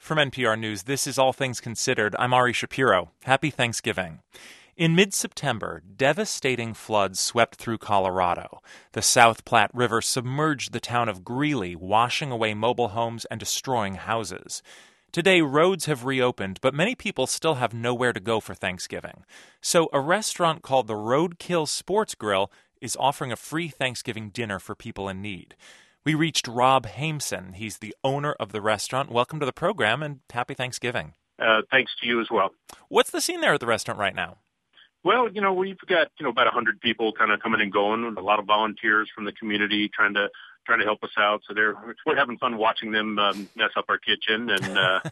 From NPR News, this is All Things Considered. I'm Ari Shapiro. Happy Thanksgiving. In mid-September, devastating floods swept through Colorado. The South Platte River submerged the town of Greeley, washing away mobile homes and destroying houses. Today, roads have reopened, but many people still have nowhere to go for Thanksgiving. So a restaurant called the Roadkill Sports Grill is offering a free Thanksgiving dinner for people in need. We reached Rob Haimson. He's the owner of the restaurant. Welcome to the program and happy Thanksgiving. Thanks to you as well. What's the scene there at the restaurant right now? Well, we've got, about 100 people kind of coming and going, a lot of volunteers from the community trying to help us out. So we're having fun watching them mess up our kitchen and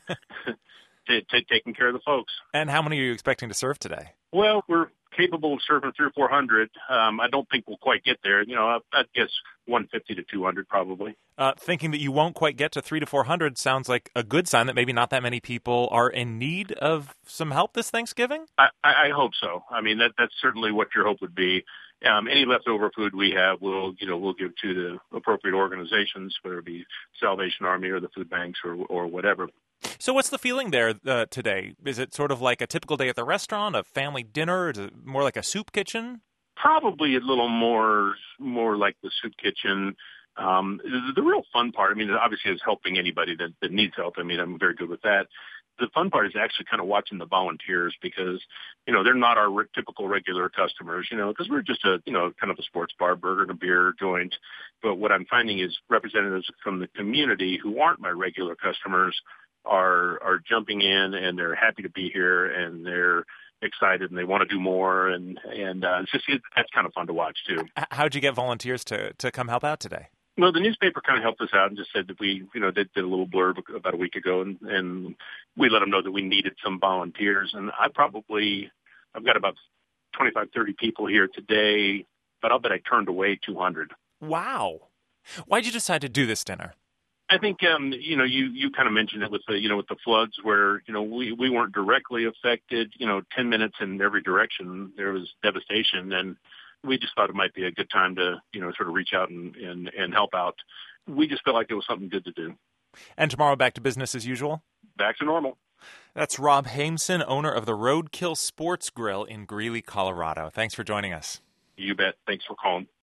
taking care of the folks. And how many are you expecting to serve today? Well, we're capable of serving 300 or 400. I don't think we'll quite get there. I'd guess 150 to 200 probably. Thinking that you won't quite get to 300 to 400 sounds like a good sign that maybe not that many people are in need of some help this Thanksgiving? I hope so. I mean, that's certainly what your hope would be. Any leftover food we have, we'll give to the appropriate organizations, whether it be Salvation Army or the food banks or whatever. So what's the feeling there today? Is it sort of like a typical day at the restaurant, a family dinner? Is it more like a soup kitchen? Probably a little more like the soup kitchen. The real fun part, obviously is helping anybody that needs help. I'm very good with that. The fun part is actually kind of watching the volunteers because, they're not our typical regular customers, because we're just a, kind of a sports bar, burger and a beer joint. But what I'm finding is representatives from the community who aren't my regular customers are jumping in and they're happy to be here and they're excited and they want to do more. And that's kind of fun to watch too. How'd you get volunteers to come help out today? Well, the newspaper kind of helped us out and just said that we, they did a little blurb about a week ago and we let them know that we needed some volunteers. And I've got about 25, 30 people here today, but I'll bet I turned away 200. Wow. Why'd you decide to do this dinner? I think, you kind of mentioned it with the floods where, we weren't directly affected, 10 minutes in every direction. There was devastation and we just thought it might be a good time to, sort of reach out and help out. We just felt like it was something good to do. And tomorrow back to business as usual? Back to normal. That's Rob Haimson, owner of the Roadkill Sports Grill in Greeley, Colorado. Thanks for joining us. You bet. Thanks for calling.